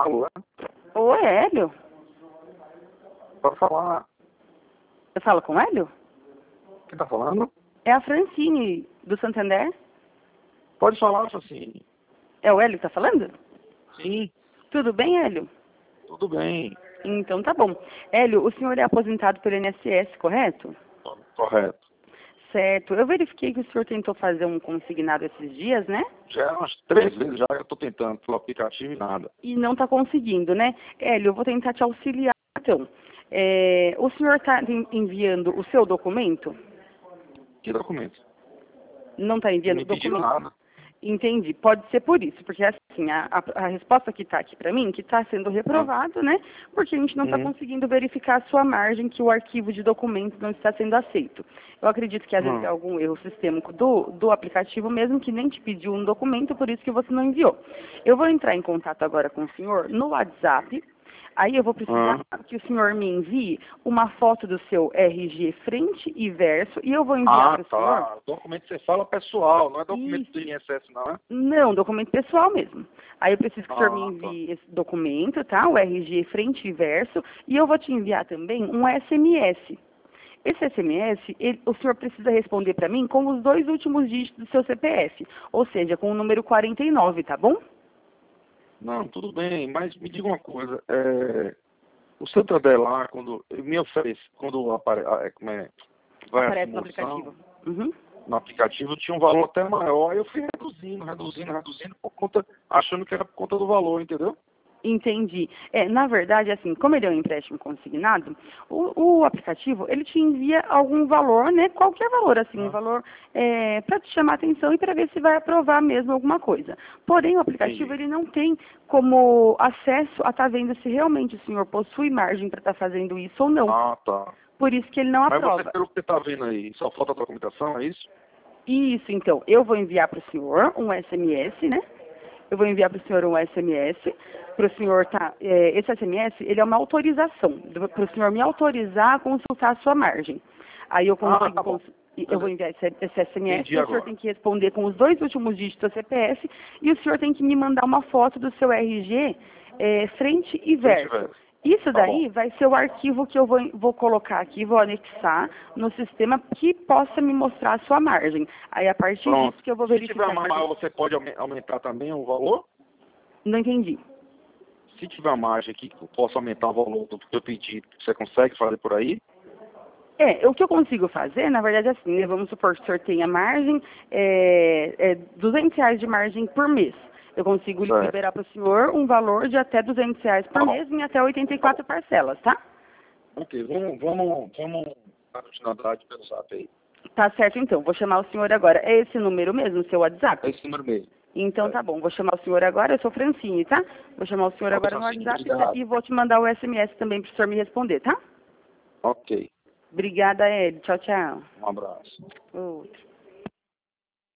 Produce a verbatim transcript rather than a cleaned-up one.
Alô? Oi, Hélio? Pode falar. Eu falo com o Hélio? Quem tá falando? É a Francine, do Santander. Pode falar, Francine. É o Hélio que tá falando? Sim, Tudo bem, Hélio? tudo bem. Então tá bom. Hélio, o senhor é aposentado pelo I N S S, correto? Correto. Certo. Eu verifiquei que o senhor tentou fazer um consignado esses dias, né? Já é umas três vezes já que eu tô tentando pelo aplicativo e nada. E não tá conseguindo, né? Hélio, eu vou tentar te auxiliar, então. É, o senhor está enviando o seu documento? Que documento? Não está Não enviando me o pediram documento? nada. Entendi. Pode ser por isso, porque assim, a, a, a resposta que está aqui para mim, que está sendo Ah. reprovado, né? Porque a gente não está Uhum. conseguindo verificar a sua margem, que o arquivo de documentos não está sendo aceito. Eu acredito que às vezes Uhum. é algum erro sistêmico do, do aplicativo mesmo, que nem te pediu um documento, por isso que você não enviou. Eu vou entrar em contato agora com o senhor no WhatsApp. Aí eu vou precisar Ah. que o senhor me envie uma foto do seu R G frente e verso e eu vou enviar Ah, para o senhor. tá. Documento que você fala pessoal, não é documento Isso. do I N S S, não é? Não, documento pessoal mesmo. Aí eu preciso que o senhor me Ah, tá. envie esse documento, tá? O R G frente e verso. E eu vou te enviar também um S M S. Esse S M S, ele- o senhor precisa responder para mim com os dois últimos dígitos do seu C P F. Ou seja, com o número quarenta e nove, tá bom? Não, tudo bem, mas me diga uma coisa. É... O Santander lá, quando ele me oferece, quando apare... ah, é, como é, vai a Aparece no simulação, aplicativo. Uhum. no aplicativo tinha um valor até maior, eu fui reduzindo, reduzindo, reduzindo, por conta, achando que era por conta do valor, entendeu? Entendi. É, na verdade, assim, como ele é um empréstimo consignado, o, o aplicativo, ele te envia algum valor, né? Qualquer valor, assim, um Ah, valor é, para te chamar a atenção e para ver se vai aprovar mesmo alguma coisa. Porém, o aplicativo, entendi. ele não tem como acesso a estar vendo se realmente o senhor possui margem para estar fazendo isso ou não. Ah, tá. Por isso que ele não Mas você, aprova. pelo que você está vendo aí, só falta a documentação, é isso? Isso, então, eu vou enviar para o senhor um S M S, né? Eu vou enviar para o senhor um S M S, para o senhor, tá, é, esse S M S, ele é uma autorização, para o senhor me autorizar a consultar a sua margem. Aí eu Ah, consigo, tá bom. cons- eu vou enviar esse, esse S M S, Entendi o senhor agora. tem que responder com os dois últimos dígitos do C P F e o senhor tem que me mandar uma foto do seu R G, é, frente e Se eu verso. tiver. Isso Tá bom. daí vai ser o arquivo que eu vou, vou colocar aqui, vou anexar no sistema que possa me mostrar a sua margem. Aí a partir Pronto. disso que eu vou Se tiver verificar. maior, você pode aume- aumentar também o valor? Não entendi. Se tiver uma margem aqui que eu possa aumentar o valor do que eu pedi, você consegue fazer por aí? É, o que eu consigo fazer, na verdade, é assim, né, vamos supor que o senhor tenha margem, é, é duzentos reais de margem por mês. Eu consigo Certo. liberar para o senhor um valor de até duzentos reais por Tá bom. mês em até oitenta e quatro parcelas, tá? Ok, vamos, vamos, vamos dar continuidade pelo zap aí. Tá certo, então. Vou chamar o senhor agora. É esse número mesmo, seu WhatsApp? É esse número mesmo. Então É. tá bom. Vou chamar o senhor agora. Eu sou Francine, tá? Vou chamar o senhor Ok, agora no Francine, WhatsApp obrigado. e vou te mandar o S M S também para o senhor me responder, tá? Ok, Obrigada, Ed. Tchau, tchau. um abraço. Outro.